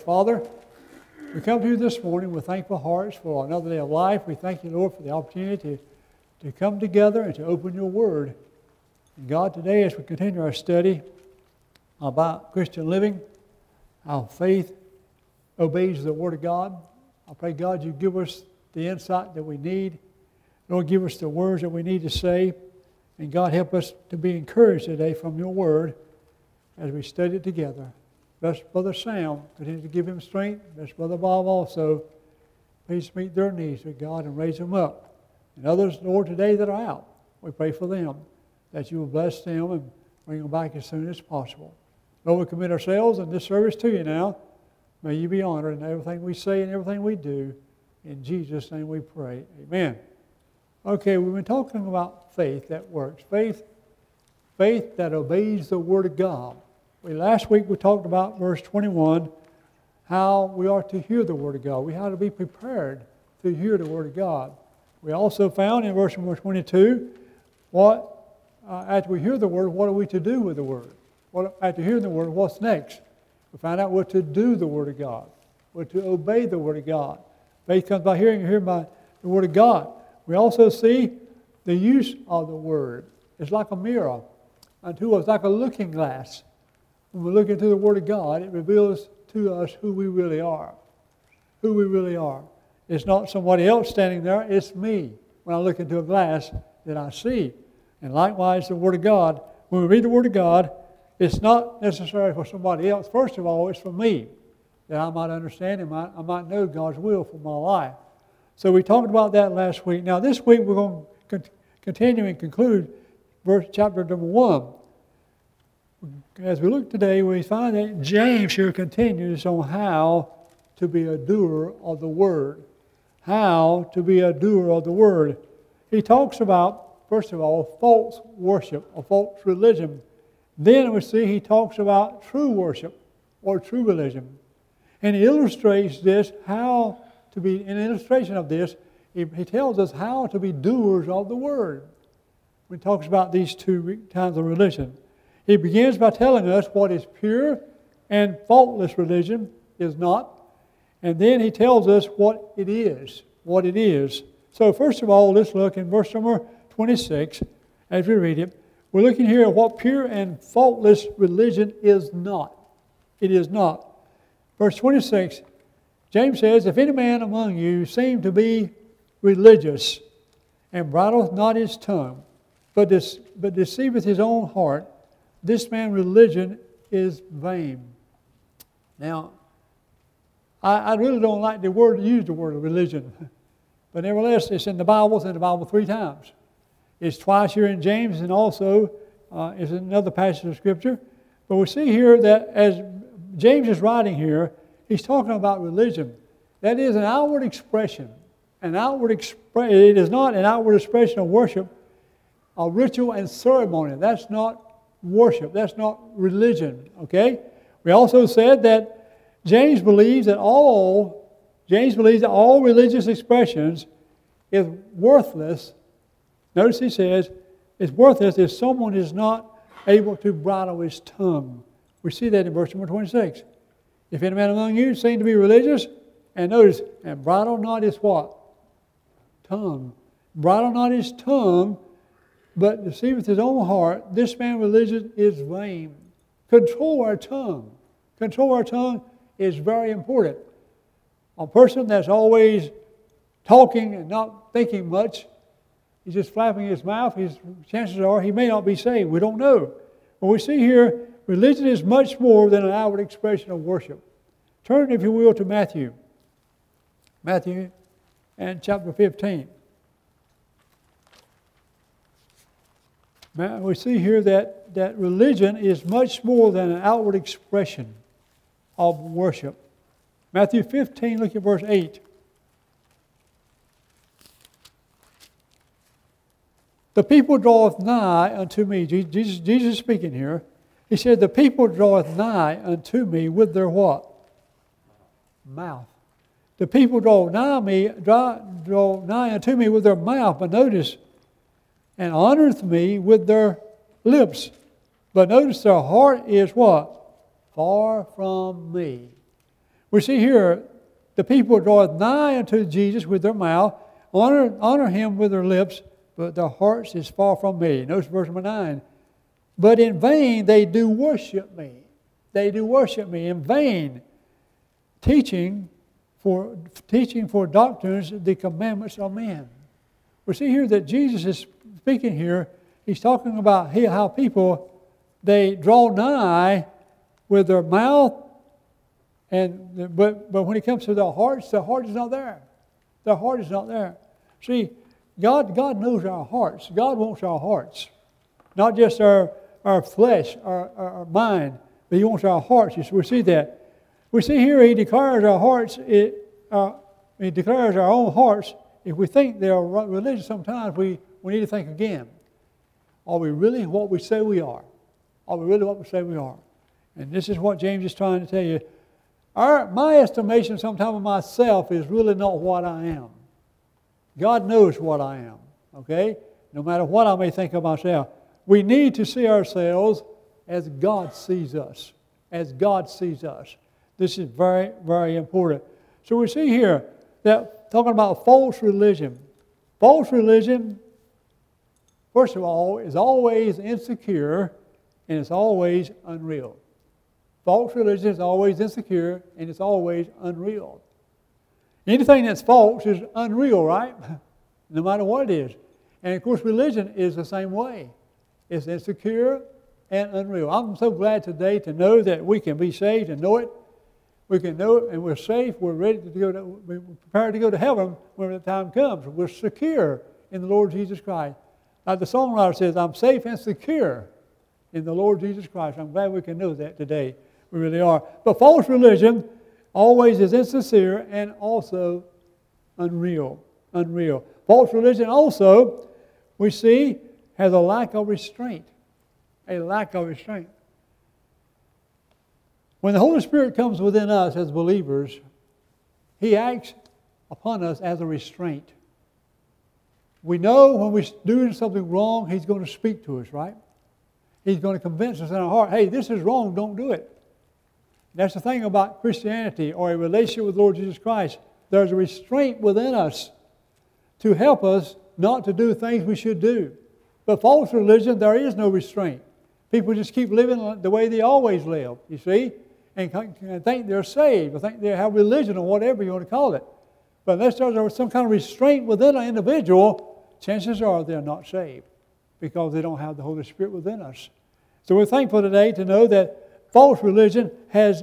Father, we come to you this morning with thankful hearts for another day of life. We thank you, Lord, for the opportunity to come together and to open your word. And God, today as we continue our study about Christian living, how faith obeys the word of God, I pray, God, you give us the insight that we need. Lord, give us the words that we need to say. And God, help us to be encouraged today from your word as we study it together. Bless Brother Sam. Continue to give him strength. Bless Brother Bob also. Please meet their needs with God and raise them up. And others, Lord, today that are out, we pray for them, that you will bless them and bring them back as soon as possible. Lord, we commit ourselves and this service to you now. May you be honored in everything we say and everything we do. In Jesus' name we pray. Amen. Okay, we've been talking about faith that works. Faith that obeys the Word of God. Last week we talked about verse 21, how we are to hear the Word of God. We have to be prepared to hear the Word of God. We also found in verse number 22, after we hear the Word, what are we to do with the Word? After hearing the Word, what's next? We find out what to do the Word of God. What to obey the Word of God. Faith comes by hearing and hearing by the Word of God. We also see the use of the Word. It's like a mirror unto us, like a looking glass. When we look into the Word of God, it reveals to us who we really are. Who we really are. It's not somebody else standing there, it's me. When I look into a glass that I see. And likewise, the Word of God. When we read the Word of God, it's not necessary for somebody else. First of all, it's for me, that I might understand and I might know God's will for my life. So we talked about that last week. Now this week we're going to continue and conclude chapter number 1. As we look today, we find that James here continues on how to be a doer of the Word. How to be a doer of the Word. He talks about, first of all, false worship or false religion. Then we see he talks about true worship or true religion. And he illustrates this, in illustration of this, he tells us how to be doers of the Word. When he talks about these two kinds of religion. He begins by telling us what is pure and faultless religion is not. And then he tells us what it is. What it is. So first of all, let's look in verse number 26 as we read it. We're looking here at what pure and faultless religion is not. It is not. Verse 26, James says, if any man among you seem to be religious and bridleth not his tongue, but deceiveth his own heart, this man's religion is vain. Now, I really don't like to use the word religion. But nevertheless, it's in the Bible. It's in the Bible 3 times. It's twice here in James and also it's in another passage of Scripture. But we see here that as James is writing here, he's talking about religion. That is an outward expression. It is not an outward expression of worship, a ritual and ceremony. That's not worship. That's not religion. Okay? We also said that James believes that all religious expressions is worthless. Notice he says, it's worthless if someone is not able to bridle his tongue. We see that in verse number 26. If any man among you seem to be religious, and notice, and bridle not his what? Tongue. Bridle not his tongue, but deceiveth his own heart, this man's religion is vain. Control our tongue. Control our tongue is very important. A person that's always talking and not thinking much, he's just flapping his mouth, chances are he may not be saved. We don't know. But we see here, religion is much more than an outward expression of worship. Turn, if you will, to Matthew. Matthew and chapter 15. We see here that religion is much more than an outward expression of worship. Matthew 15, look at verse 8. The people draweth nigh unto me. Jesus speaking here. He said, the people draweth nigh unto me with their what? Mouth. The people draw nigh unto me with their mouth. But notice, and honoreth me with their lips. But notice their heart is what? Far from me. We see here, the people draweth nigh unto Jesus with their mouth, honor him with their lips, but their hearts is far from me. Notice verse number 9. But in vain they do worship me. They do worship me in vain, teaching for doctrines the commandments of men. We see here that Jesus is speaking here. He's talking about how people, they draw nigh with their mouth, but when it comes to their heart is not there. Their heart is not there. See, God knows our hearts. God wants our hearts, not just our flesh, our mind, but He wants our hearts. We see that. We see here He declares our hearts. He declares our own hearts. If we think they are religious, sometimes we need to think again. Are we really what we say we are? Are we really what we say we are? And this is what James is trying to tell you. My estimation sometimes of myself is really not what I am. God knows what I am, okay? No matter what I may think of myself. We need to see ourselves as God sees us. As God sees us. This is very, very important. So we see here that talking about false religion. False religion, first of all, is always insecure and it's always unreal. False religion is always insecure and it's always unreal. Anything that's false is unreal, right? No matter what it is. And of course, religion is the same way. It's insecure and unreal. I'm so glad today to know that we can be saved and know it. We can know it and we're safe. We're ready to go. We're prepared to go to heaven when the time comes. We're secure in the Lord Jesus Christ. Like the songwriter says, I'm safe and secure in the Lord Jesus Christ. I'm glad we can know that today. We really are. But false religion always is insincere and also unreal. Unreal. False religion also, we see, has a lack of restraint. A lack of restraint. When the Holy Spirit comes within us as believers, He acts upon us as a restraint. We know when we're doing something wrong, He's going to speak to us, right? He's going to convince us in our heart, hey, this is wrong, don't do it. That's the thing about Christianity or a relationship with the Lord Jesus Christ. There's a restraint within us to help us not to do things we should do. But false religion, there is no restraint. People just keep living the way they always live, you see, and think they're saved, or think they have religion or whatever you want to call it. But unless there's some kind of restraint within an individual, chances are they're not saved because they don't have the Holy Spirit within us. So we're thankful today to know that false religion has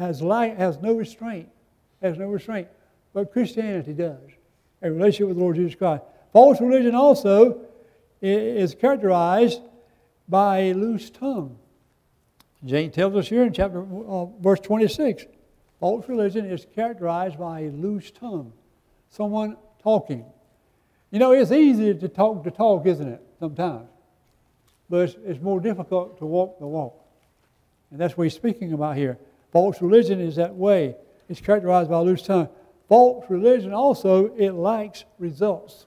no restraint. Has no restraint. But Christianity does. A relationship with the Lord Jesus Christ. False religion also is characterized by a loose tongue. James tells us here in verse 26, false religion is characterized by a loose tongue. Someone talking. You know, it's easy to talk, isn't it, sometimes? But it's more difficult to walk the walk. And that's what he's speaking about here. False religion is that way. It's characterized by a loose tongue. False religion also, it lacks results.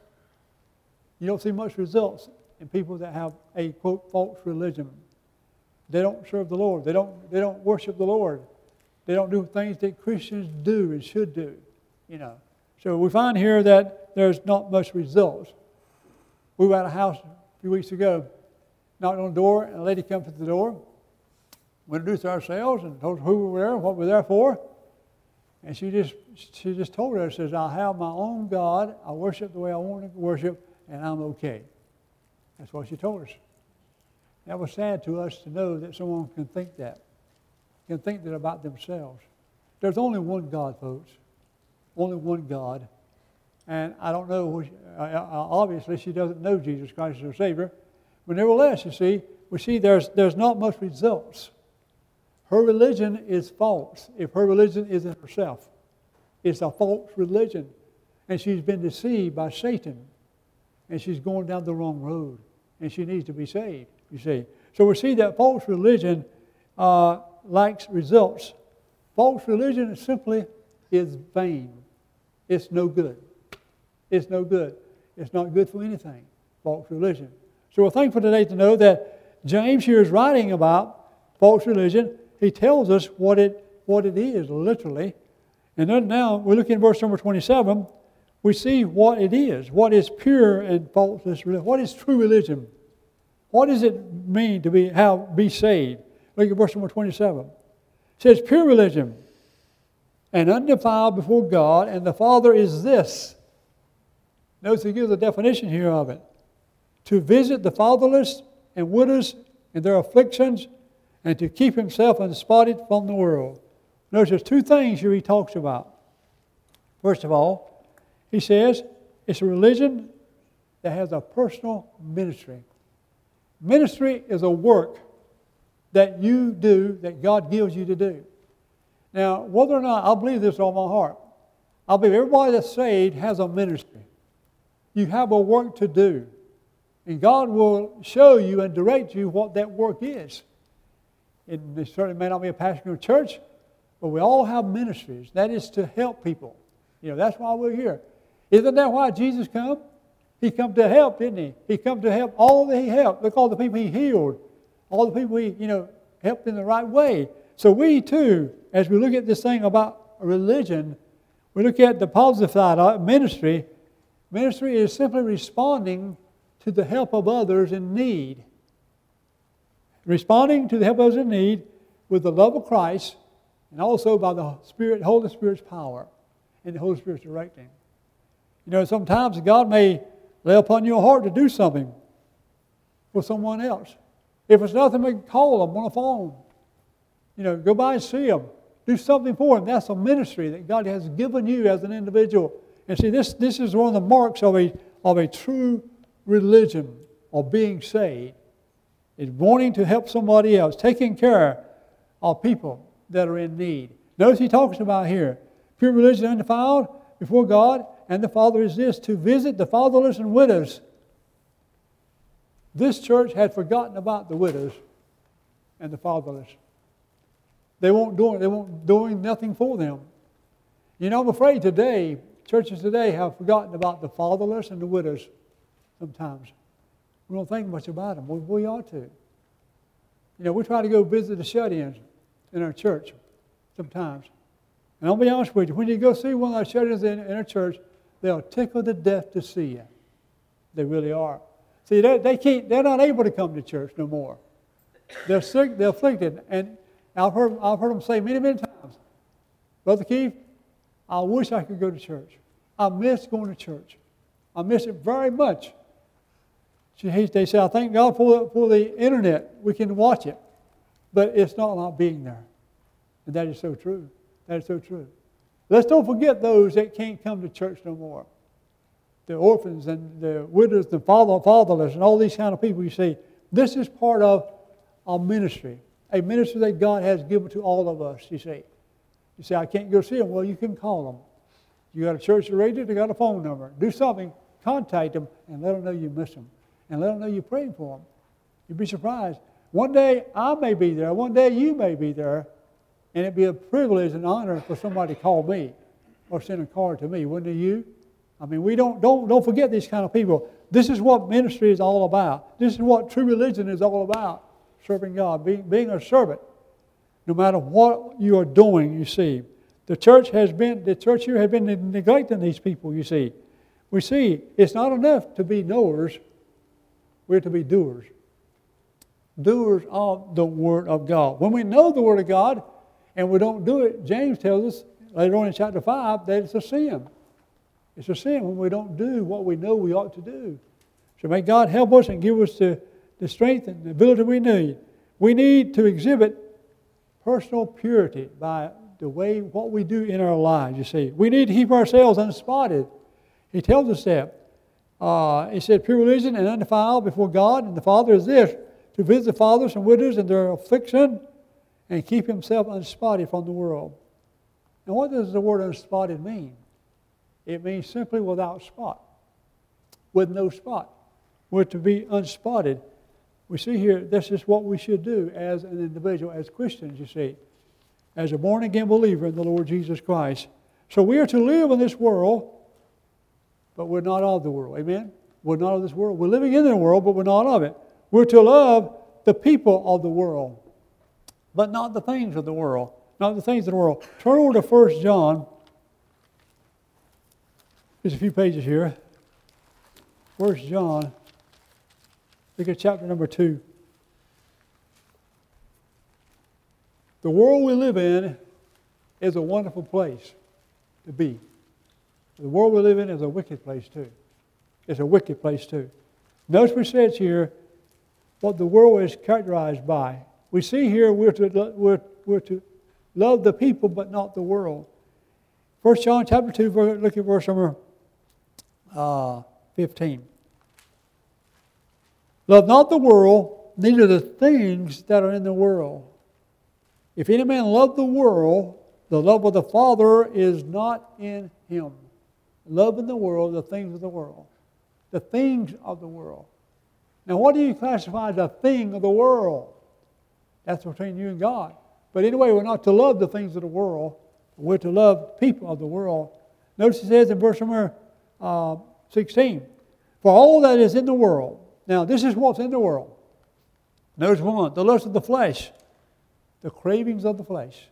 You don't see much results in people that have a, quote, false religion. They don't serve the Lord. They don't worship the Lord. They don't do things that Christians do and should do, you know. So we find here that there's not much results. We were at a house a few weeks ago, knocked on the door, and a lady came to the door. We introduced ourselves and told her who we were, what we were there for. And she just told us, says, I have my own God, I worship the way I want to worship, and I'm okay. That's what she told us. That was sad to us to know that someone can think that about themselves. There's only one God, folks. Only one God. And I don't know, obviously she doesn't know Jesus Christ as her Savior. But nevertheless, you see, we see there's not much results. Her religion is false. If her religion isn't herself, it's a false religion. And she's been deceived by Satan. And she's going down the wrong road. And she needs to be saved, you see. So we see that false religion lacks results. False religion simply is vain. It's no good. It's no good. It's not good for anything, false religion. So we're thankful today to know that James here is writing about false religion. He tells us what it is, literally. And then now we look in verse number 27, we see what it is. What is pure and faultless religion? What is true religion? What does it mean to be saved? Look at verse number 27. It says, pure religion and undefiled before God and the Father is this. Notice he gives a definition here of it. To visit the fatherless and widows in their afflictions and to keep himself unspotted from the world. Notice there's two things here he talks about. First of all, he says it's a religion that has a personal ministry. Ministry is a work that you do, that God gives you to do. Now, whether or not, I believe this with all my heart. I believe everybody that's saved has a ministry. You have a work to do. And God will show you and direct you what that work is. It certainly may not be a pastor in a church, but we all have ministries. That is to help people. You know, that's why we're here. Isn't that why Jesus come? He come to help, didn't he? He come to help all that he helped. Look at all the people he healed. All the people he, helped in the right way. So we too, as we look at this thing about religion, we look at the positive side of ministry. Ministry is simply responding to the help of others in need. Responding to the help of others in need with the love of Christ and also by the Holy Spirit's power and the Holy Spirit's directing. Sometimes God may lay upon your heart to do something for someone else. If it's nothing, we can call them on the phone. Go by and see them. Do something for them. That's a ministry that God has given you as an individual. And see, this is one of the marks of a true religion, of being saved, is wanting to help somebody else, taking care of people that are in need. Notice he talks about here, pure religion undefiled before God and the Father is this, to visit the fatherless and widows. This church had forgotten about the widows and the fatherless. They weren't doing nothing for them. I'm afraid today, churches today have forgotten about the fatherless and the widows sometimes. We don't think much about them. We ought to. We try to go visit the shut-ins in our church sometimes. And I'll be honest with you, when you go see one of our shut-ins in our church, they'll tickle to death to see you. They really are. See, they're not able to come to church no more. They're sick, they're afflicted. And I've heard them say many, many times, Brother Keith, I wish I could go to church. I miss going to church. I miss it very much. They say, I thank God for the internet. We can watch it. But it's not like being there. And that is so true. That is so true. Let's don't forget those that can't come to church no more. The orphans and the widows, the fatherless, and all these kind of people you see. This is part of our ministry. A ministry that God has given to all of us, you see. You say, I can't go see them. Well, you can call them. You got a church radio, they got a phone number. Do something, contact them, and let them know you miss them. And let them know you're praying for them. You'd be surprised. One day I may be there. One day you may be there. And it'd be a privilege and honor for somebody to call me or send a card to me. Wouldn't it you? I mean, we don't forget these kind of people. This is what ministry is all about. This is what true religion is all about. Serving God, being a servant. No matter what you are doing, you see. The church here has been neglecting these people, you see. We see it's not enough to be knowers. We're to be doers. Doers of the Word of God. When we know the Word of God and we don't do it, James tells us later on in chapter 5 that it's a sin. It's a sin when we don't do what we know we ought to do. So may God help us and give us the strength and the ability we need. We need to exhibit personal purity by the way what we do in our lives, you see. We need to keep ourselves unspotted. He tells us that. He said, pure religion and undefiled before God and the Father is this, to visit the fathers and widows in their affliction and keep himself unspotted from the world. And what does the word unspotted mean? It means simply without spot, with no spot. We're to be unspotted. We see here, this is what we should do as an individual, as Christians, you see, as a born-again believer in the Lord Jesus Christ. So we are to live in this world, but we're not of the world. Amen? We're not of this world. We're living in the world, but we're not of it. We're to love the people of the world, but not the things of the world. Not the things of the world. Turn over to 1 John There's a few pages here. 1 John, look at chapter number 2. The world we live in is a wonderful place to be. The world we live in is a wicked place too. It's a wicked place too. Notice we says here what the world is characterized by. We see here we're to love the people but not the world. 1 John chapter 2, look at verse number 15. Love not the world, neither the things that are in the world. If any man love the world, the love of the Father is not in him. Love in the world, the things of the world. The things of the world. Now, what do you classify as a thing of the world? That's between you and God. But anyway, we're not to love the things of the world. We're to love people of the world. Notice it says in verse number 16, for all that is in the world. Now, this is what's in the world. Notice one, the lust of the flesh, the cravings of the flesh.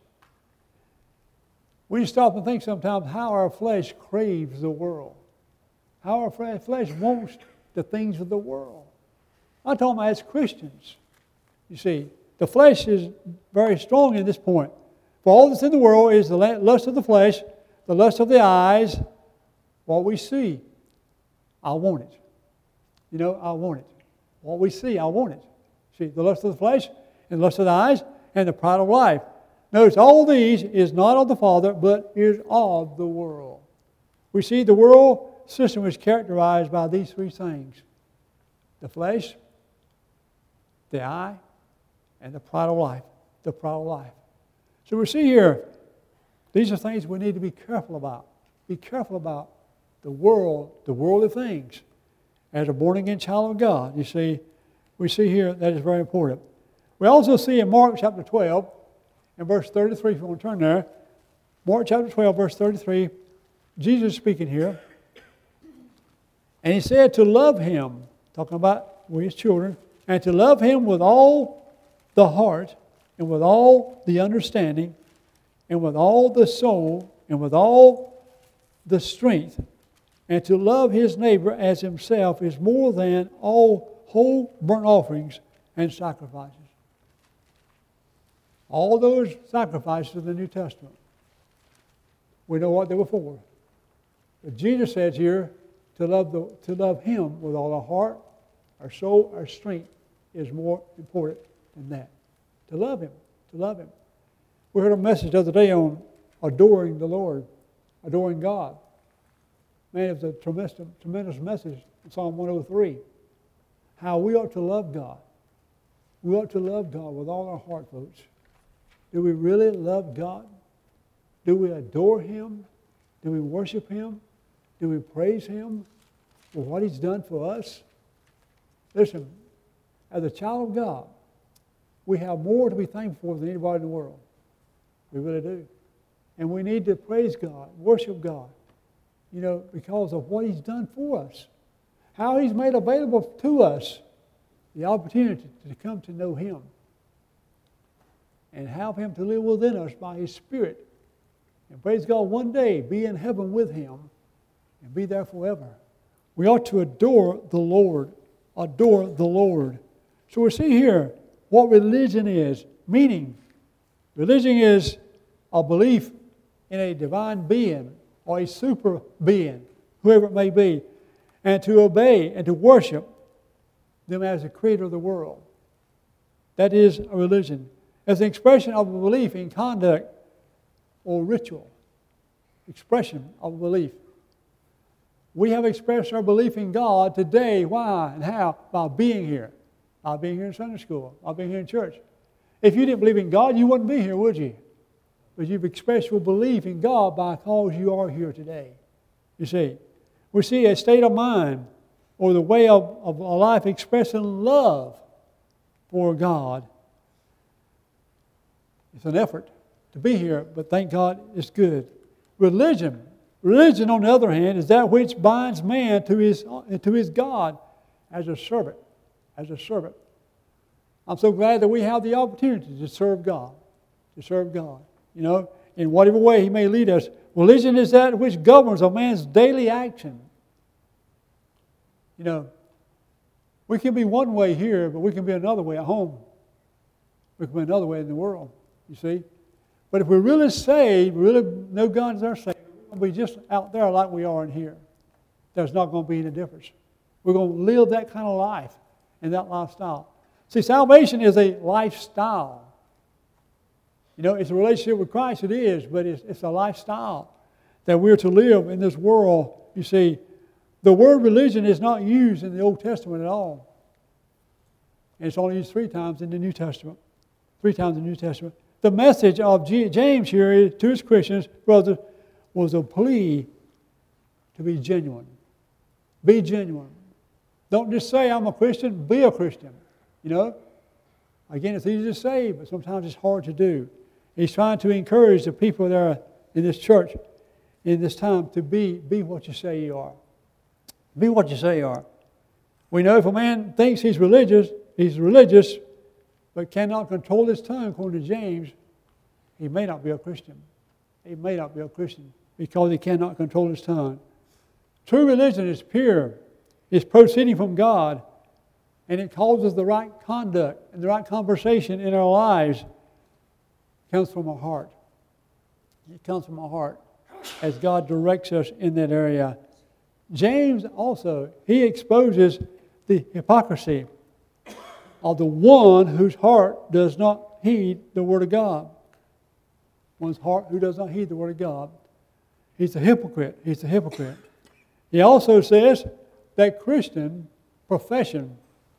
We stop and think sometimes how our flesh craves the world. How our flesh wants the things of the world. I'm talking about as Christians. You see, the flesh is very strong in this point. For all that's in the world is the lust of the flesh, the lust of the eyes, what we see. I want it. You know, I want it. What we see, I want it. See, the lust of the flesh and the lust of the eyes and the pride of life. Notice all these is not of the Father, but is of the world. We see the world system is characterized by these three things. The flesh, the eye, and the pride of life. The pride of life. So we see here, these are things we need to be careful about. Be careful about the world, the worldly things. As a born-again child of God, you see, we see here that is very important. We also see in Mark chapter 12, and verse 33, if you want to turn there, Mark chapter 12, verse 33, Jesus is speaking here. And he said to love him, talking about we as children, and to love him with all the heart, and with all the understanding, and with all the soul, and with all the strength, and to love his neighbor as himself is more than all whole burnt offerings and sacrifices. All those sacrifices of the New Testament, we know what they were for. But Jesus says here, to love him with all our heart, our soul, our strength is more important than that. To love him, to love him. We heard a message the other day on adoring the Lord, adoring God. Man, it was a tremendous message in Psalm 103. How we ought to love God. We ought to love God with all our heart, folks. Do we really love God? Do we adore him? Do we worship him? Do we praise him for what he's done for us? Listen, as a child of God, we have more to be thankful for than anybody in the world. We really do. And we need to praise God, worship God, you know, because of what he's done for us. How he's made available to us the opportunity to come to know him and have him to live within us by his Spirit. And praise God, one day be in heaven with him and be there forever. We ought to adore the Lord. Adore the Lord. So we see here what religion is. Meaning, religion is a belief in a divine being or a super being, whoever it may be, and to obey and to worship them as the creator of the world. That is a religion. As an expression of a belief in conduct or ritual. Expression of a belief. We have expressed our belief in God today. Why and how? By being here. By being here in Sunday school. By being here in church. If you didn't believe in God, you wouldn't be here, would you? But you've expressed your belief in God because you are here today. You see, we see a state of mind or the way of a life expressing love for God. It's an effort to be here, but thank God it's good. Religion, on the other hand, is that which binds man to his God as a servant. As a servant. I'm so glad that we have the opportunity to serve God. To serve God. You know, in whatever way he may lead us, Religion is that which governs a man's daily action. You know, we can be one way here, but we can be another way at home. We can be another way in the world, you see. But if we're really saved, we really know God is our Savior, we're going to be just out there like we are in here. There's not going to be any difference. We're going to live that kind of life and that lifestyle. See, salvation is a lifestyle. You know, it's a relationship with Christ, it is, but it's a lifestyle that we're to live in this world. You see, the word religion is not used in the Old Testament at all. And it's only used 3 times in the New Testament. 3 times in the New Testament. The message of James here to his Christians, brothers, was a plea to be genuine. Be genuine. Don't just say, I'm a Christian, be a Christian. You know? Again, it's easy to say, but sometimes it's hard to do. He's trying to encourage the people there in this church in this time to be what you say you are. Be what you say you are. We know if a man thinks he's religious, but cannot control his tongue, according to James, he may not be a Christian. He may not be a Christian because he cannot control his tongue. True religion is pure. It's proceeding from God, and it causes the right conduct and the right conversation in our lives. It comes from our heart. It comes from our heart as God directs us in that area. James also, he exposes the hypocrisy of the one whose heart does not heed the Word of God. One's heart who does not heed the Word of God. He's a hypocrite. He's a hypocrite. He also says that Christian profession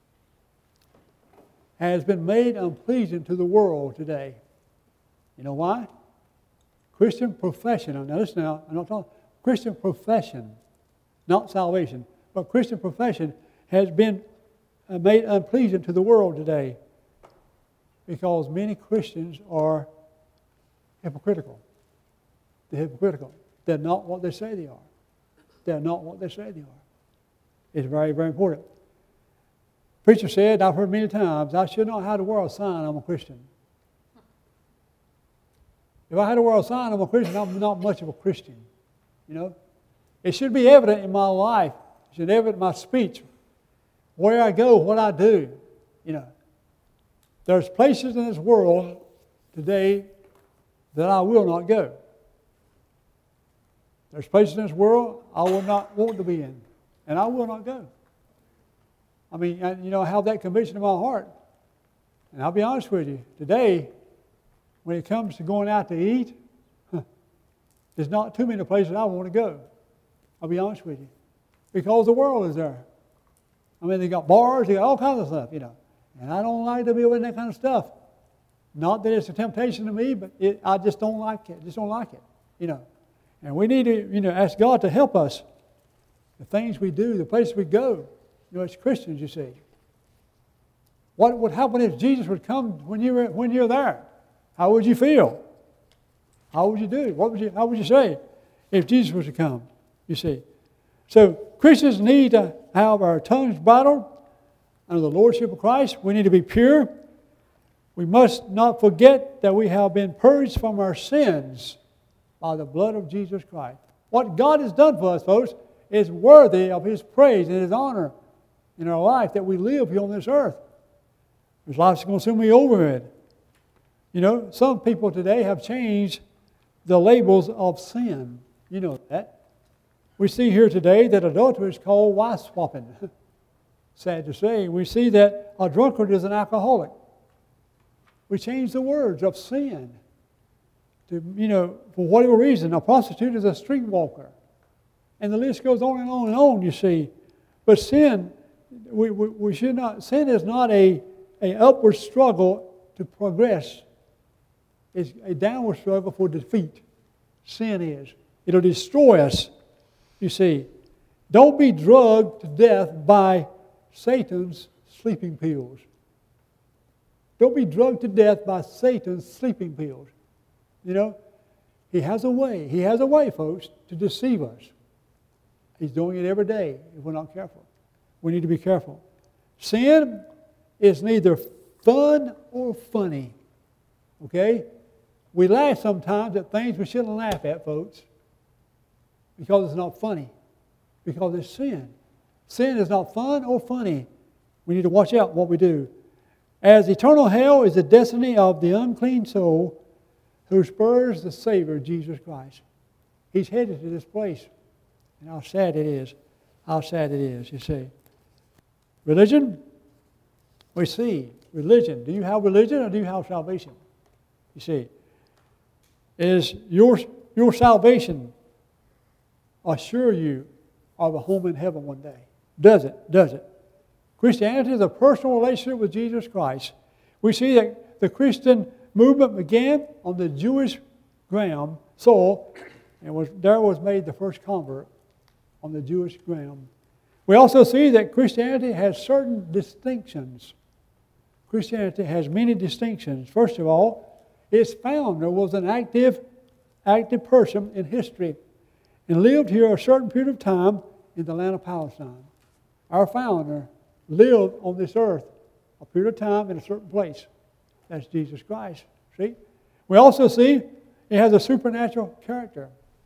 has been made unpleasing to the world today. You know why? Christian profession. Now listen now, I'm not talking Christian profession, not salvation, but Christian profession has been made unpleasing to the world today because many Christians are hypocritical. They're hypocritical. They're not what they say they are. They're not what they say they are. It's very, very important. Preacher said, I've heard many times, I should not have to wear a sign I'm a Christian. If I had to wear a sign I'm a Christian, I'm not much of a Christian. You know? It should be evident in my life. It should be evident in my speech. Where I go, what I do. You know. There's places in this world today that I will not go. There's places in this world I will not want to be in. And I will not go. I mean, you know, I have that conviction in my heart. And I'll be honest with you, today, when it comes to going out to eat, there's not too many places I want to go. I'll be honest with you. Because the world is there. I mean, they got bars, they got all kinds of stuff, you know. And I don't like to be with that kind of stuff. Not that it's a temptation to me, but I just don't like it. Just don't like it, you know. And we need to, you know, ask God to help us. The things we do, the places we go, you know, as Christians, you see. What would happen if Jesus would come when you're there? How would you feel? How would you do? How would you say if Jesus was to come? You see. So Christians need to have our tongues bridled under the Lordship of Christ. We need to be pure. We must not forget that we have been purged from our sins by the blood of Jesus Christ. What God has done for us, folks, is worthy of His praise and His honor in our life that we live here on this earth. This life's going to soon be over with. You know, some people today have changed the labels of sin. You know that. We see here today that adultery is called wife swapping. Sad to say. We see that a drunkard is an alcoholic. We change the words of sin to, you know, for whatever reason. A prostitute is a streetwalker. And the list goes on and on and on, you see. But sin, we should not, sin is not an upward struggle to progress. It's a downward struggle for defeat. Sin is. It'll destroy us, you see. Don't be drugged to death by Satan's sleeping pills. Don't be drugged to death by Satan's sleeping pills. You know, he has a way. He has a way, folks, to deceive us. He's doing it every day if we're not careful. We need to be careful. Sin is neither fun or funny. Okay? We laugh sometimes at things we shouldn't laugh at, folks. because it's not funny, because it's sin. Sin is not fun or funny. We need to watch out what we do. As eternal hell is the destiny of the unclean soul who spurs the Savior, Jesus Christ. He's headed to this place. And how sad it is. How sad it is, you see. Religion, we see. Religion. Do you have religion or do you have salvation? You see. Is your salvation assure you of a home in heaven one day? Does it? Does it? Christianity is a personal relationship with Jesus Christ. We see that the Christian movement began on the Jewish ground, soil, and there was made the first convert on the Jewish ground. We also see that Christianity has certain distinctions. Christianity has many distinctions. First of all, its founder was an active person in history and lived here a certain period of time in the land of Palestine. Our founder lived on this earth a period of time in a certain place. That's Jesus Christ. See? We also see it has a supernatural character.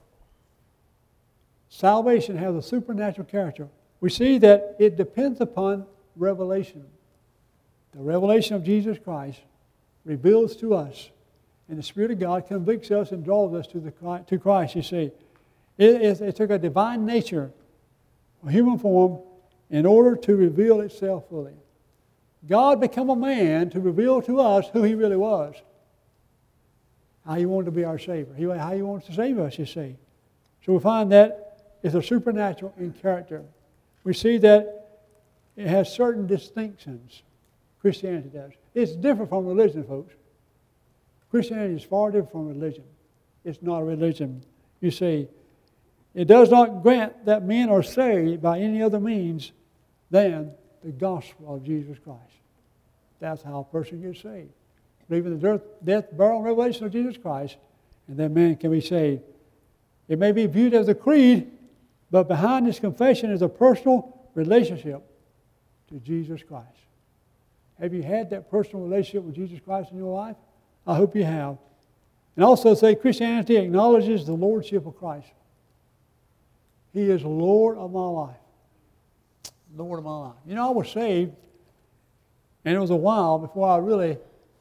Salvation has a supernatural character. We see that it depends upon revelation. The revelation of Jesus Christ reveals to us, and the Spirit of God convicts us and draws us to Christ, you see. It took a divine nature, a human form, in order to reveal itself fully. God became a man to reveal to us who He really was. How He wanted to be our Savior. How He wants to save us, you see. So we find that it's a supernatural in character. We see that it has certain distinctions. Christianity does. It's different from religion, folks. Christianity is far different from religion. It's not a religion. You see, it does not grant that men are saved by any other means than the gospel of Jesus Christ. That's how a person gets saved. Believe in the death, burial, and revelation of Jesus Christ, and then man can be saved. It may be viewed as a creed, but behind this confession is a personal relationship to Jesus Christ. Have you had that personal relationship with Jesus Christ in your life? I hope you have. And also say Christianity acknowledges the lordship of Christ. He is Lord of my life. Lord of my life. You know, I was saved, and it was a while before I really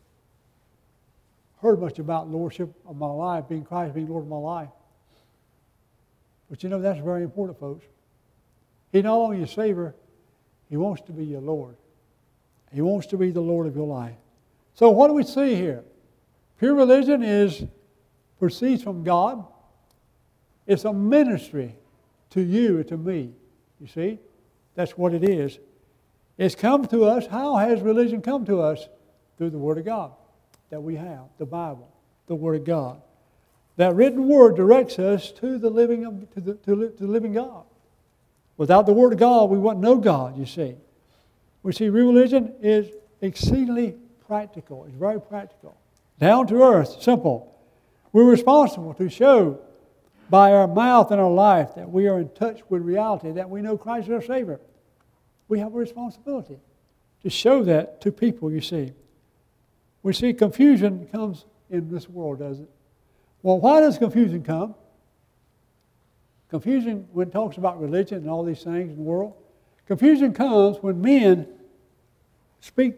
heard much about lordship of my life, being Christ being Lord of my life. But you know, that's very important, folks. He not only your Savior, He wants to be your Lord. He wants to be the Lord of your life. So what do we see here? Pure religion proceeds from God. It's a ministry to you and to me. You see? That's what it is. It's come to us. How has religion come to us? Through the Word of God that we have, the Bible, the Word of God. That written Word directs us to the living God. Without the Word of God, we wouldn't know God, you see. We see real religion is exceedingly practical. It's very practical. Down to earth, simple. We're responsible to show by our mouth and our life that we are in touch with reality, that we know Christ is our Savior. We have a responsibility to show that to people, you see. We see confusion comes in this world, does it? Well, why does confusion come? Confusion, when it talks about religion and all these things in the world, confusion comes when men speak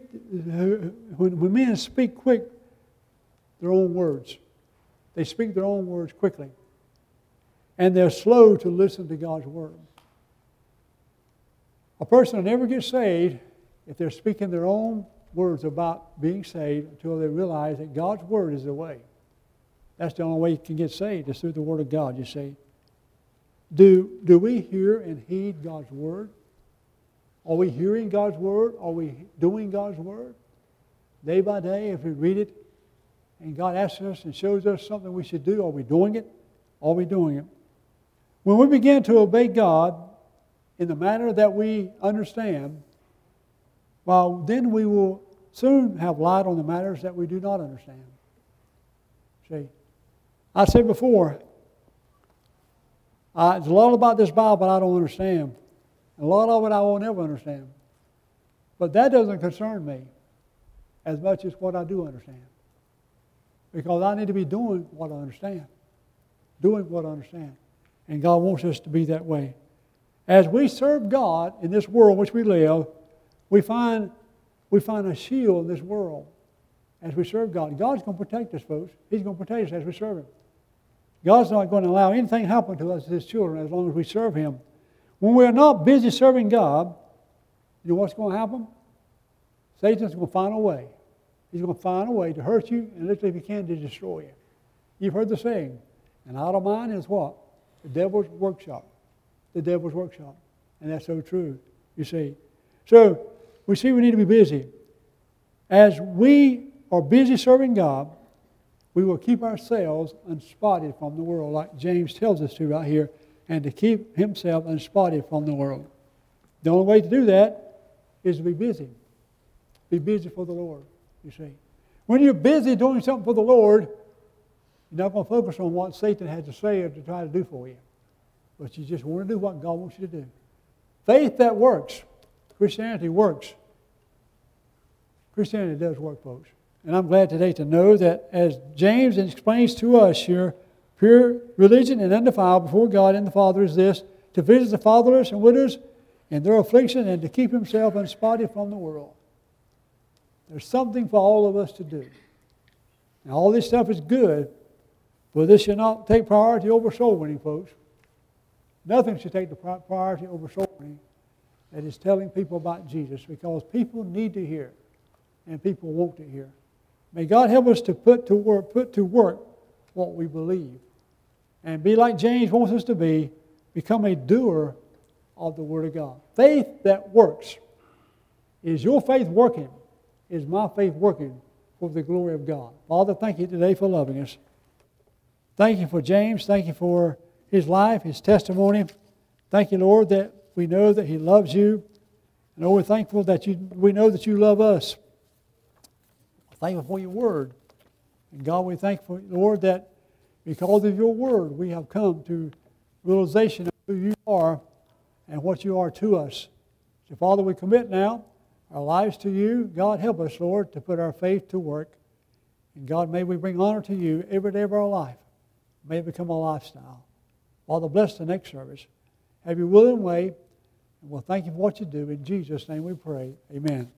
quick their own words. They speak their own words quickly. And they're slow to listen to God's Word. A person will never get saved if they're speaking their own words about being saved until they realize that God's Word is the way. That's the only way you can get saved, is through the Word of God, you see. Do we hear and heed God's Word? Are we hearing God's Word? Are we doing God's Word? Day by day, if we read it, and God asks us and shows us something we should do, are we doing it? Are we doing it? When we begin to obey God in the manner that we understand, well, then we will soon have light on the matters that we do not understand. See, I said before, there's a lot about this Bible I don't understand. A lot of it I won't ever understand. But that doesn't concern me as much as what I do understand. Because I need to be doing what I understand. Doing what I understand. And God wants us to be that way. As we serve God in this world in which we live, we find a shield in this world as we serve God. God's going to protect us, folks. He's going to protect us as we serve Him. God's not going to allow anything to happen to us as His children as long as we serve Him. When we're not busy serving God, you know what's going to happen? Satan's going to find a way. He's going to find a way to hurt you and literally, if he can, to destroy you. You've heard the saying, an idle mind is what? The devil's workshop. The devil's workshop. And that's so true, you see. So, we see we need to be busy. As we are busy serving God, we will keep ourselves unspotted from the world, like James tells us to right here, and to keep himself unspotted from the world. The only way to do that is to be busy. Be busy for the Lord, you see. When you're busy doing something for the Lord, you're not going to focus on what Satan has to say or to try to do for you. But you just want to do what God wants you to do. Faith that works. Christianity works. Christianity does work, folks. And I'm glad today to know that as James explains to us here, pure religion and undefiled before God and the Father is this, to visit the fatherless and widows in their affliction and to keep himself unspotted from the world. There's something for all of us to do. Now, all this stuff is good, but this should not take priority over soul winning, folks. Nothing should take the priority over soul winning. That is telling people about Jesus, because people need to hear and people want to hear. May God help us to put to work what we believe. And be like James wants us to be, become a doer of the Word of God. Faith that works. Is your faith working? Is my faith working for the glory of God? Father, thank you today for loving us. Thank you for James. Thank you for his life, his testimony. Thank you, Lord, that we know that he loves you. And Lord, we're thankful that we know that you love us. Thankful for your word. And God, we thankful, Lord, that because of your word, we have come to realization of who you are and what you are to us. So, Father, we commit now our lives to you. God, help us, Lord, to put our faith to work. And God, may we bring honor to you every day of our life. May it become a lifestyle. Father, bless the next service. Have your will and way. And we'll thank you for what you do. In Jesus' name we pray. Amen.